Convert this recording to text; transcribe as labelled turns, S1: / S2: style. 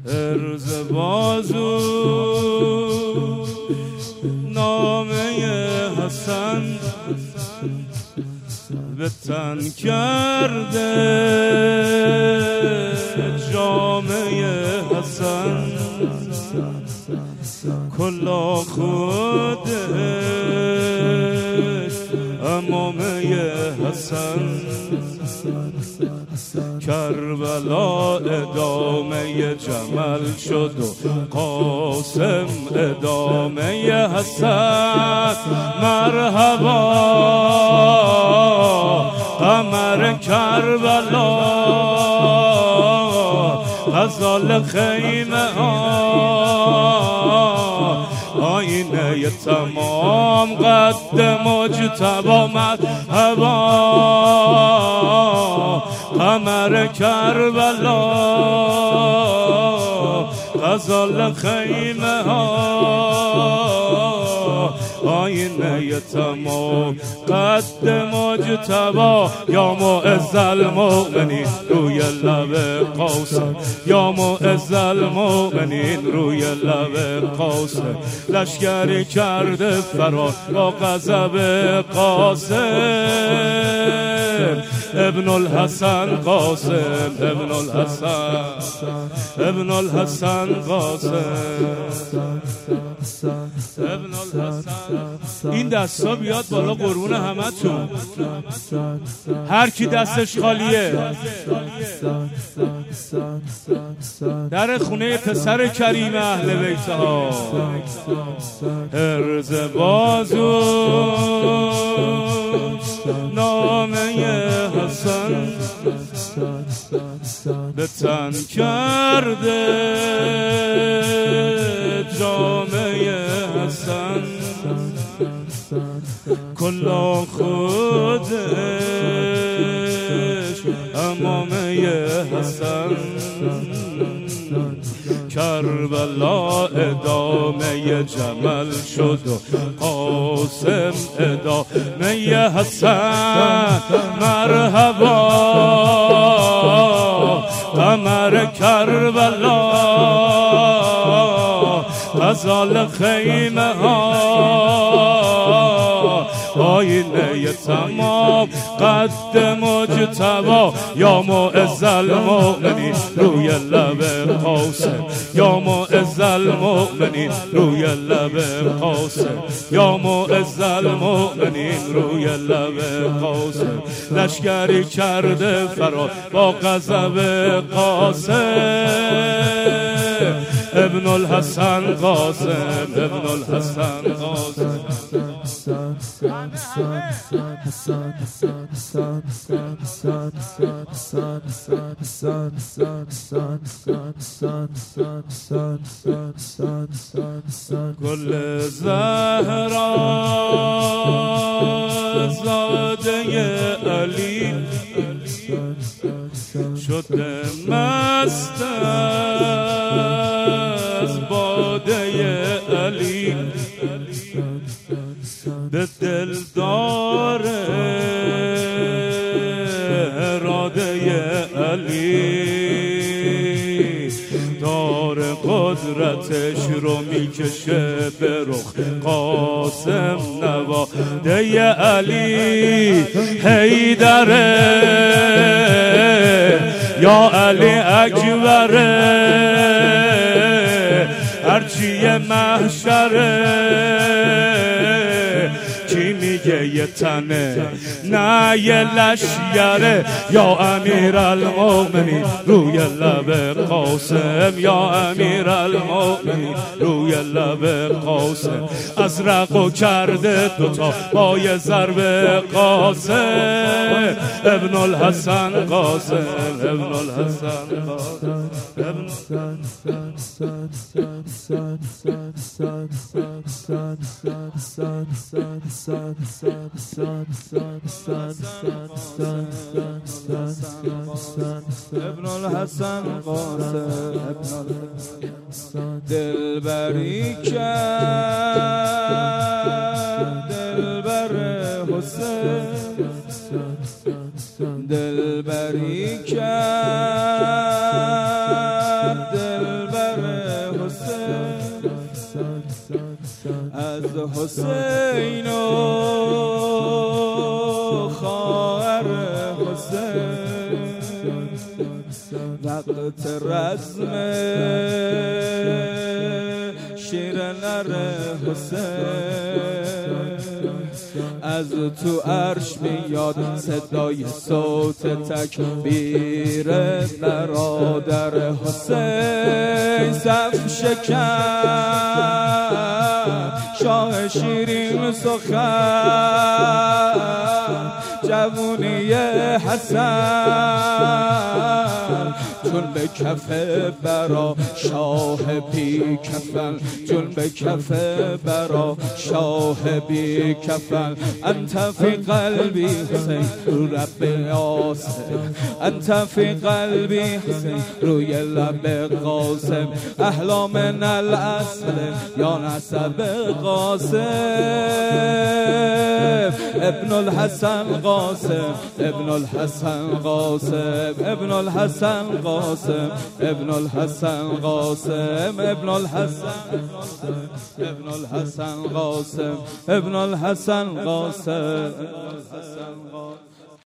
S1: عرض بازو نامه حسن به تن کرده جامعه حسن کلا خودش امامه حسن کربلا ادامه جمل شد و قاسم ادامه حسن مرحبا قمر کربلا غزال خیمه آینه تمام قد مجتبی مرحبا قمر کربلا غزال خیمه آینه تمام قد مجتبی یا معز المؤمنین روی لب قاسم یا معز المؤمنین روی لب قاسم لشکری کرده فرار با غضب قاسم ابن الحسن قاسم ابن الحسن ابن الحسن قاسم ابن الحسن. این دستا بیاد بالا قربون همتون. هر کی دستش خالیه در خونه پسر کریم اهل بیت ها عرض بازو نامه حسن به تن کرده جامعه حسن کلا خودش امامه حسن کربلا ادامه جمل شد و قاسم ادامه حسن مرحبا قمر کربلا غزال خیمه آینه تمام قد مجتبی یا معز المؤمنین روی لب قاسم یا معز المؤمنین روی لب قاسم یا معز المؤمنین روی لب قاسم لشکری کرده فرار با غضب قاسم ابن الحسن قاسم ابن الحسن قاسم گل زهرا زاده علی شده مست از باده علی به دل داره اراده علی دار قدرتش رو میکشه به رخ قاسم نواده علی حیدره یا علی اکبره هرچی محشره کی میگه یه تنه نه یه لشکره یا امیر المؤمنین روی لب قاسم یا امیر المؤمنین روی لب قاسم ازرقو کرده دوتا پای ضرب قاسم ابن الحسن قاسم ابن الحسن قاسم ابن الحسن قاسم دلبری کرد دلبر حسین دلبری کرد دلبر
S2: حسین و خواهر حسین وقت رزم شیر نر حسین از تو عرش میاد صدای صوت تکبیر برادر حسین صف شکن شاه شیرین سخن جوونی حسن چون به کف برا شاه بی کفن چون به کف برا شاه بی کفن انت فی قلبی حسین رو رب آسم انت فی قلبی حسین روی لب قاسم احلا من الاصل یا نسب قاسم ابن الحسن قاسم ابن الحسن قاسم ابن الحسن قاسم ابن الحسن قاسم ابن الحسن ابن الحسن قاسم ابن الحسن قاسم